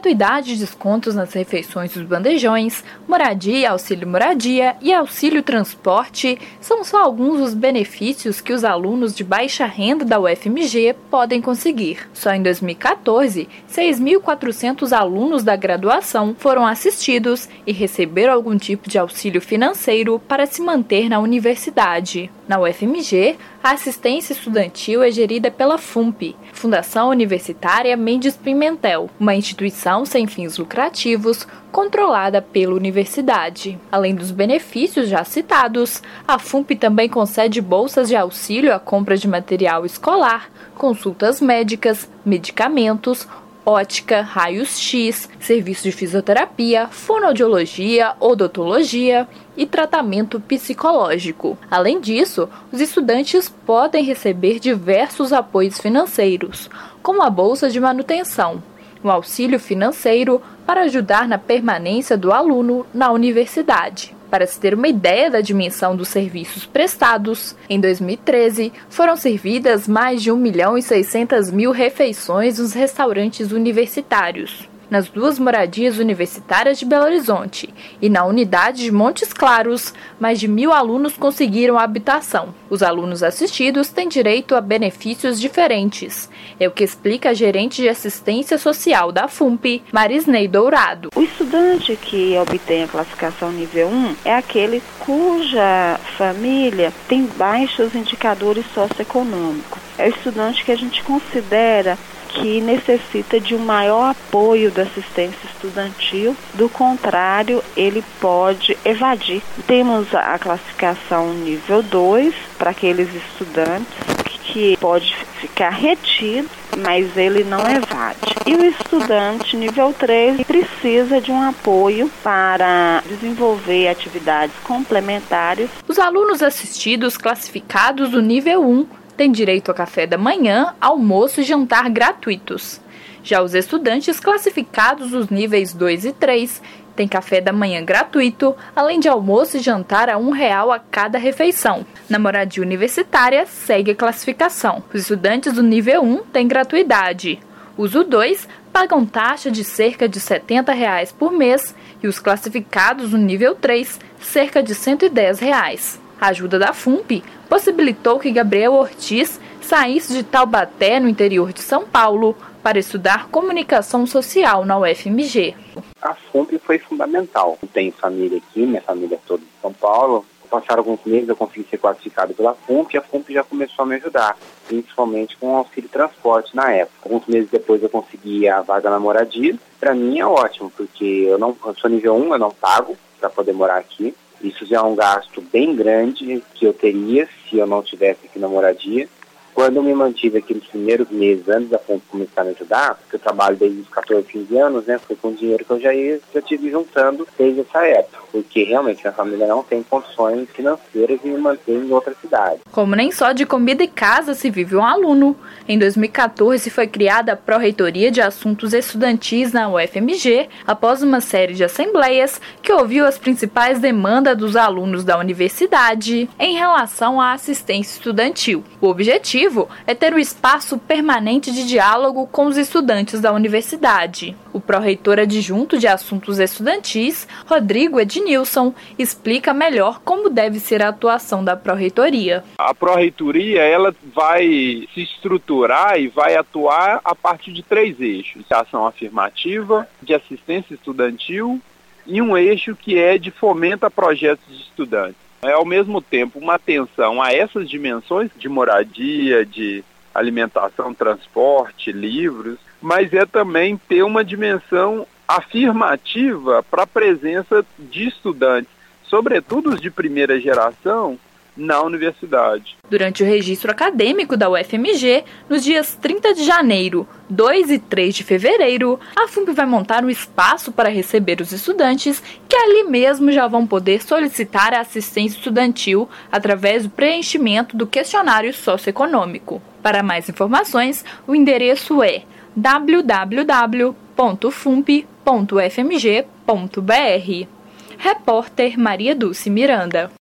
gratuidade e descontos nas refeições dos bandejões, moradia, auxílio moradia e auxílio transporte são só alguns dos benefícios que os alunos de baixa renda da UFMG podem conseguir. Só em 2014, 6.400 alunos da graduação foram assistidos e receberam algum tipo de auxílio financeiro para se manter na universidade. Na UFMG, a assistência estudantil é gerida pela FUNP, Fundação Universitária Mendes Pimentel, uma instituição sem fins lucrativos controlada pela universidade. Além dos benefícios já citados, a FUNP também concede bolsas de auxílio à compra de material escolar, consultas médicas, medicamentos, ótica, raios-x, serviço de fisioterapia, fonoaudiologia, odontologia e tratamento psicológico. Além disso, os estudantes podem receber diversos apoios financeiros, como a bolsa de manutenção, um auxílio financeiro para ajudar na permanência do aluno na universidade. Para se ter uma ideia da dimensão dos serviços prestados, em 2013 foram servidas mais de 1.600.000 refeições nos restaurantes universitários, nas 2 moradias universitárias de Belo Horizonte e na unidade de Montes Claros, mais de 1.000 alunos conseguiram habitação. Os alunos assistidos têm direito a benefícios diferentes. É o que explica a gerente de assistência social da FUNP, Marisnei Dourado. O estudante que obtém a classificação nível 1 é aquele cuja família tem baixos indicadores socioeconômicos. É o estudante que a gente considera que necessita de um maior apoio da assistência estudantil, do contrário, ele pode evadir. Temos a classificação nível 2 para aqueles estudantes que pode ficar retido, mas ele não evade. E o estudante nível 3 precisa de um apoio para desenvolver atividades complementares. Os alunos assistidos classificados do nível 1 têm direito a café da manhã, almoço e jantar gratuitos. Já os estudantes classificados dos níveis 2 e 3 têm café da manhã gratuito, além de almoço e jantar a R$1 a cada refeição. Na moradia universitária, segue a classificação. Os estudantes do nível 1 têm gratuidade. Os U2 pagam taxa de cerca de R$70 por mês e os classificados do nível 3, cerca de R$110. A ajuda da FUNP possibilitou que Gabriel Ortiz saísse de Taubaté, no interior de São Paulo, para estudar comunicação social na UFMG. A FUNP foi fundamental. Eu tenho família aqui, minha família é toda de São Paulo. Passaram alguns meses, eu consegui ser classificado pela FUNP e a FUNP já começou a me ajudar, principalmente com o auxílio transporte na época. Alguns meses depois eu consegui a vaga na moradia. Para mim é ótimo, porque eu sou nível 1, eu não pago para poder morar aqui. Isso já é um gasto bem grande que eu teria se eu não estivesse aqui na moradia. Quando eu me mantive aqui nos primeiros meses, antes da FUNP começar a me ajudar, porque eu trabalho desde os 14, 15 anos, né? Foi com o dinheiro que eu já tive juntando desde essa época. Porque realmente minha família não tem condições financeiras de me manter em outra cidade. Como nem só de comida e casa se vive um aluno, em 2014 foi criada a Pró-Reitoria de Assuntos Estudantis na UFMG, após uma série de assembleias que ouviu as principais demandas dos alunos da universidade em relação à assistência estudantil. O objetivo é ter um espaço permanente de diálogo com os estudantes da universidade. O pró-reitor adjunto de Assuntos Estudantis, Rodrigo Ednilson, explica melhor como deve ser a atuação da pró-reitoria. A pró-reitoria ela vai se estruturar e vai atuar a partir de 3 eixos: de ação afirmativa, de assistência estudantil e um eixo que é de fomento a projetos de estudantes. É, ao mesmo tempo, uma atenção a essas dimensões de moradia, de alimentação, transporte, livros, mas é também ter uma dimensão afirmativa para a presença de estudantes, sobretudo os de primeira geração, na universidade. Durante o registro acadêmico da UFMG, nos dias 30 de janeiro, 2 e 3 de fevereiro, a FUNP vai montar um espaço para receber os estudantes que ali mesmo já vão poder solicitar a assistência estudantil através do preenchimento do questionário socioeconômico. Para mais informações, o endereço é www.funp.ufmg.br. Repórter Maria Dulce Miranda.